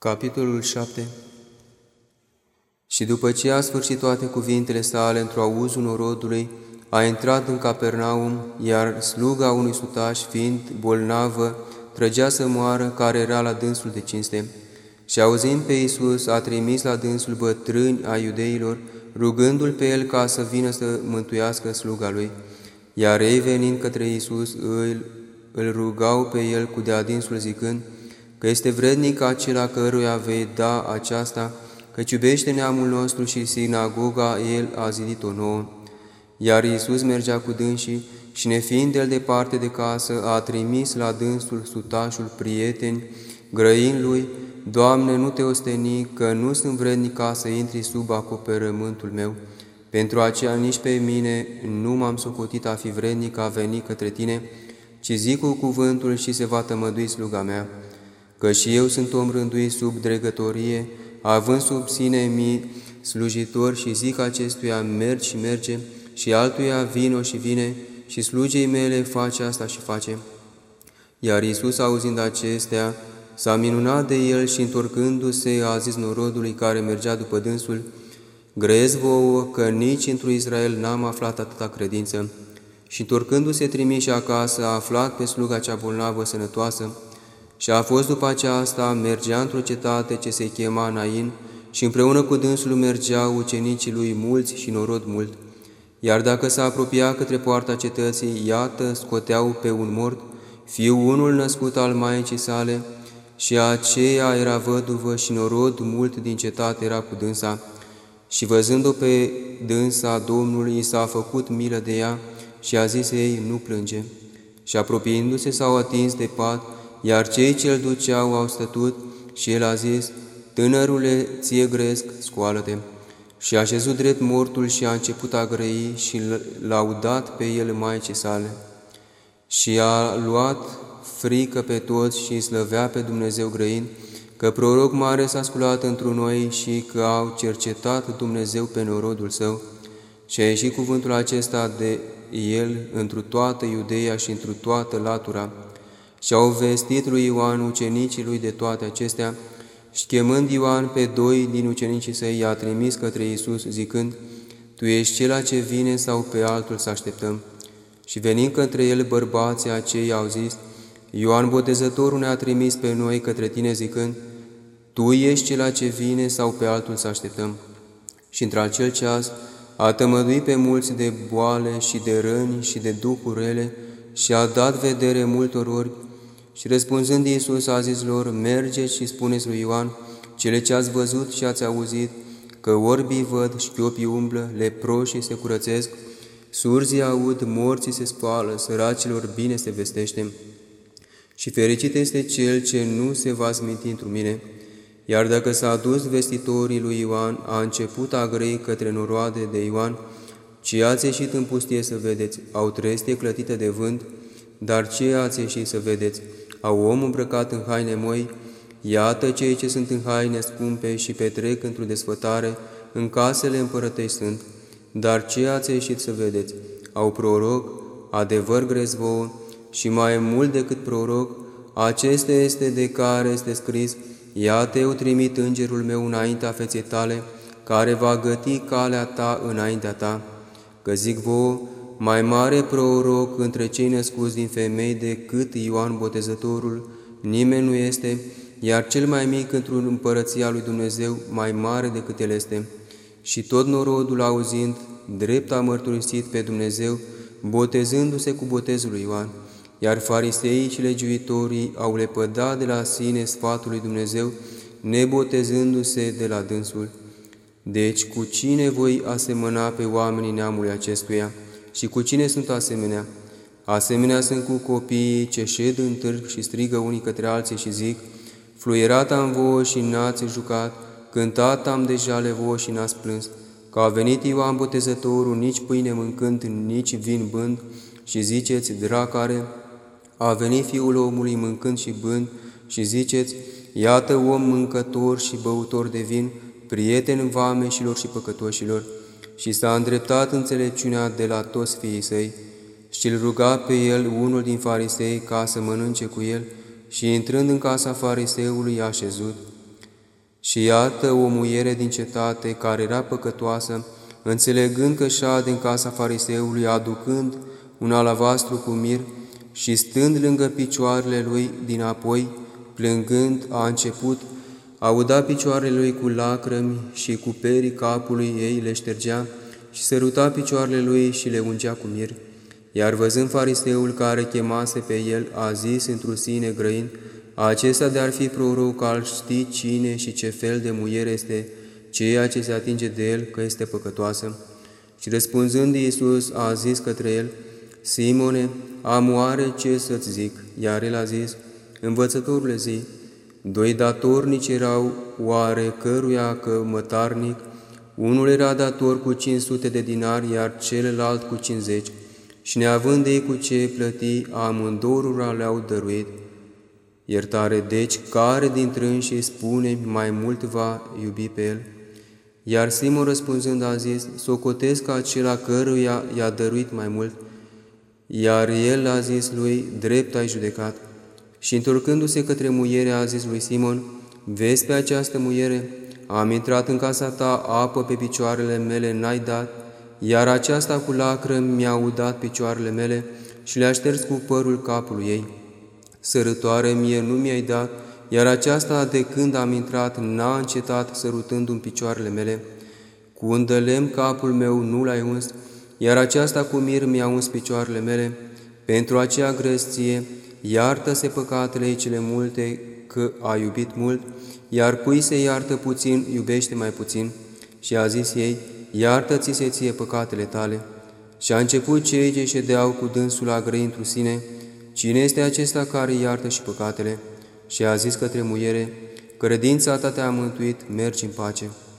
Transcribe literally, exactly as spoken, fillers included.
Capitolul șapte. Și după ce a sfârșit toate cuvintele sale într-o auzul norodului, a intrat în Capernaum, iar sluga unui sutaș, fiind bolnavă, trăgea să moară, care era la dânsul de cinste. Și auzind pe Iisus, a trimis la dânsul bătrâni a iudeilor, rugându-l pe el ca să vină să mântuiască sluga lui. Iar ei, venind către Iisus, îl, îl rugau pe el cu de-adinsul zicând că este vrednic acela căruia vei da aceasta, căci iubește neamul nostru și sinagoga el a zidit-o nouă. Iar Iisus mergea cu dânsii și, nefiind el departe de casă, a trimis la dânsul sutașul prieteni, grăind lui: Doamne, nu te osteni, că nu sunt vrednic ca să intri sub acoperământul meu. Pentru aceea nici pe mine nu m-am socotit a fi vrednic a veni către tine, ci zic cu cuvântul și se va tămădui sluga mea. Că și eu sunt om rânduit sub dregătorie, având sub sine mii slujitori, și zic acestuia: mergi și merge, și altuia: vino și vine, și slugei mele: face asta și face. Iar Iisus, auzind acestea, s-a minunat de el și, întorcându-se, a zis norodului care mergea după dânsul: grăiesc vouă că nici într Israel n-am aflat atâta credință. Și, întorcându-se trimiși acasă, a aflat pe sluga cea bolnavă sănătoasă. Și a fost după aceasta, mergea într-o cetate ce se chema Nain, și împreună cu dânsul mergeau ucenicii lui mulți și norod mult. Iar dacă s-a apropiat către poarta cetății, iată, scoteau pe un mort, fiul unul născut al maicii sale, și aceea era văduvă, și norod mult din cetate era cu dânsa. Și văzând-o pe dânsa, Domnul i s-a făcut milă de ea și a zis ei: nu plânge. Și apropiindu-se, s-au atins de pat, iar cei ce îl duceau au stătut, și el a zis: tânărule, ție grăiesc, scoală-te. Și a șezut drept mortul și a început a grăi și laudat pe el maicii sale. Și a luat frică pe toți și îi slăvea pe Dumnezeu grăind, că proroc mare s-a sculat întru noi și că au cercetat Dumnezeu pe norodul său. Și a ieșit cuvântul acesta de el întru toată Iudeia și întru toată latura. Și au vestit lui Ioan ucenicii lui de toate acestea, și chemând Ioan pe doi din ucenicii săi, i-a trimis către Iisus, zicând: tu ești cela ce vine sau pe altul să așteptăm? Și venind către el, bărbații aceia au zis: Ioan Botezătorul ne-a trimis pe noi către tine, zicând: tu ești cela ce vine sau pe altul să așteptăm? Și într-acel ceas a tămăduit pe mulți de boale și de răni și de duhuri rele și a dat vedere multor orbi. Și răspunzând Iisus a zis lor: mergeți și spuneți lui Ioan cele ce ați văzut și ați auzit, că orbii văd, șchiopii umblă, leproșii se curățesc, surzii aud, morții se spală, săracilor bine se vestește. Și fericit este cel ce nu se va sminti întru mine. Iar dacă s-a dus vestitorii lui Ioan, a început a grăi către noroade de Ioan: ce ați ieșit în pustie să vedeți? Au trestie clătită de vânt? Dar ce ați ieșit să vedeți? Au om îmbrăcat în haine moi? Iată, cei ce sunt în haine scumpe și petrec într-o desfătare, în casele împărătești sunt. Dar ce ați ieșit să vedeți? Au proroc? Adevăr grez vouă, și mai mult decât proroc, acesta este de care este scris: iată, eu trimit îngerul meu înaintea feței tale, care va găti calea ta înaintea ta. Că zic vouă, mai mare proroc între cei născuți din femei decât Ioan Botezătorul nimeni nu este, iar cel mai mic într-o împărăția lui Dumnezeu mai mare decât el este. Și tot norodul, auzind, drept a mărturisit pe Dumnezeu, botezându-se cu botezul lui Ioan. Iar fariseii și legiuitorii au lepădat de la sine sfatul lui Dumnezeu, nebotezându-se de la dânsul. Deci, cu cine voi asemăna pe oamenii neamului acestuia? Și cu cine sunt asemenea? Asemenea sunt cu copiii ce șed în târg și strigă unii către alții și zic: fluierat am vouă și n-ați jucat, cântat am de jale vouă și n-ați plâns. Că a venit Ioan Botezătorul, nici pâine mâncând, nici vin bând, și ziceți: dracare. A venit Fiul omului mâncând și bând, și ziceți: iată om mâncător și băutor de vin, prieten vameșilor și păcătoșilor. Și s-a îndreptat înțelepciunea de la toți fiii săi. Și îl ruga pe el unul din farisei ca să mănânce cu el, și intrând în casa fariseului a șezut. Și iată o muiere din cetate, care era păcătoasă, înțelegând că șade în casa fariseului, aducând un alabastru cu mir și stând lângă picioarele lui dinapoi, plângând, a început a uda picioarele lui cu lacrimi și cu perii capului ei le ștergea și săruta picioarele lui și le ungea cu mir. Iar văzând fariseul care chemase pe el, a zis într-un sine grăind, acesta de-ar fi proroc, al ști cine și ce fel de muiere este ceea ce se atinge de el, că este păcătoasă. Și răspunzând Iisus, a zis către el, Simone, am oare ce să-ți zic? Iar el a zis, învățătorule, zi, doi datornici erau oare căruia că mătarnic, unul era dator cu cinci sute de dinari, iar celălalt cu cincizeci, și neavând ei cu ce plăti, amândorura le-au dăruit iertare. Deci, care dintre înșii spune mai mult va iubi pe el? Iar Simon răspunzând a zis, socotesc acela căruia i-a dăruit mai mult. Iar el a zis lui, drept ai judecat. Și întorcându-se către muiere a zis lui Simon, vezi pe această muiere? Am intrat în casa ta, apă pe picioarele mele n-ai dat, iar aceasta cu lacrimi mi-a udat picioarele mele și le-a șters cu părul capului ei. Sărătoare mie nu mi-ai dat, iar aceasta de când am intrat n-a încetat sărutându-mi picioarele mele. Cu un lemn capul meu nu l-ai uns, iar aceasta cu mir mi-a uns picioarele mele. Pentru aceea grăsție, iartă-se păcatele ei cele multe, că a iubit mult, iar cui se iartă puțin, iubește mai puțin. Și a zis ei, iartă-ți se ție păcatele tale. Și a început cei ce ședeau cu dânsul a grăi într-un sine, cine este acesta care iartă și păcatele? Și a zis către muiere, credința ta te-a mântuit, mergi în pace.